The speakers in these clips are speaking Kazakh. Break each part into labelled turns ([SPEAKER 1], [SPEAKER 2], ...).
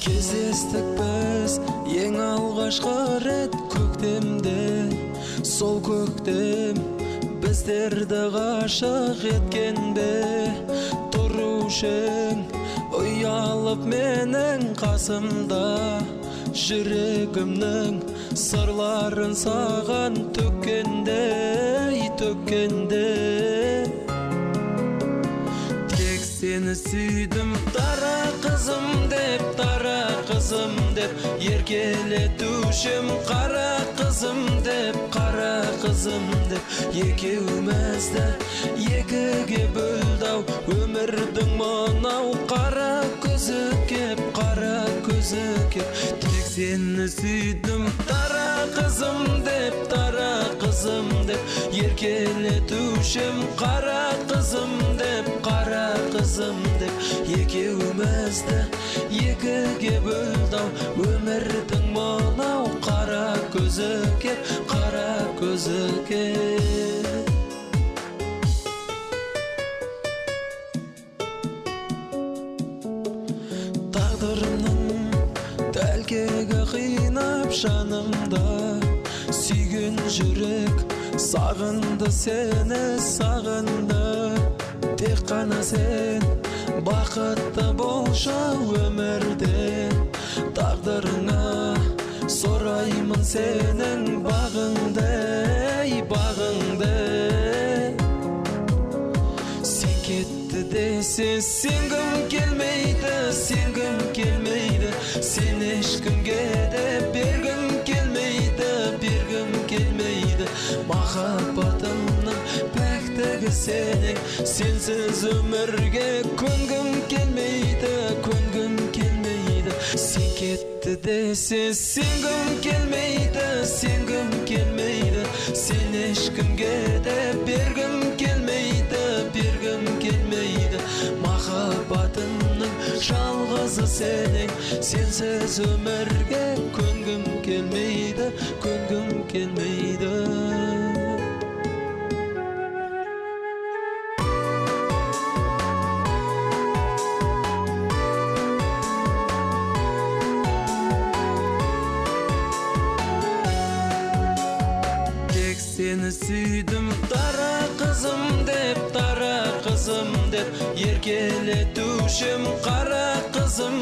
[SPEAKER 1] Кездестік біз ең алғашқы рет көктемде, сол көктем біздерді ғашық еткенде. Тұрушың ұялып менің қасымда, жүрегімнің сырларын саған төккенде. Тек сені сүйдім, дара қызым деп, еркелетушім қара қызым деп, екеумізді екіге бөлді-ау өмірдің мынау қара көзі кеп. Тек сені сүйдім, дара қызым деп, еркелетушім қара қызым деп, екеумізді екіге бөлді-ау өмірдің мынау қара көзі кеп. Тағдырымның тәлкегі қинап жанымда, сүйген жүрек сағынды сені, сағынды. Тек қана сен бақытты болшы өмірде, тағдырыңа сораймын сенің бағыңды. Сен кетті десе сенгім келмейді, сен ешкімге де бергім келмейді. Махаббатымның пәктігі сенің, сенсіз өмірге көнгім келмейді. Сен кетті десе сенгім келмейді, сен ешкімге де бергім келмейді. Махаббатымның жалғызы сенің, сенсіз өмірге көнгім келмейді. Тек сені сүйдім, дара қызым деп, еркелетушім қара қызым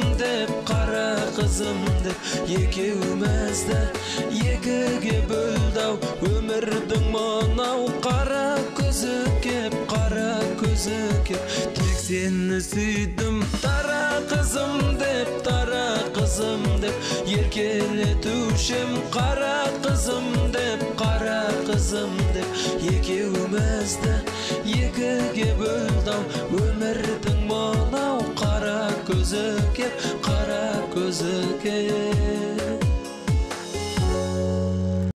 [SPEAKER 1] деп, екеумізді екіге бөлді-ау өмірдің мынау қара көзі кеп. Тек сені сүйдім, дара қызым деп, еркелетушім қара қызым деп, екеумізді екіге бөлді-ау өмірдің мынау қара көзі кеп.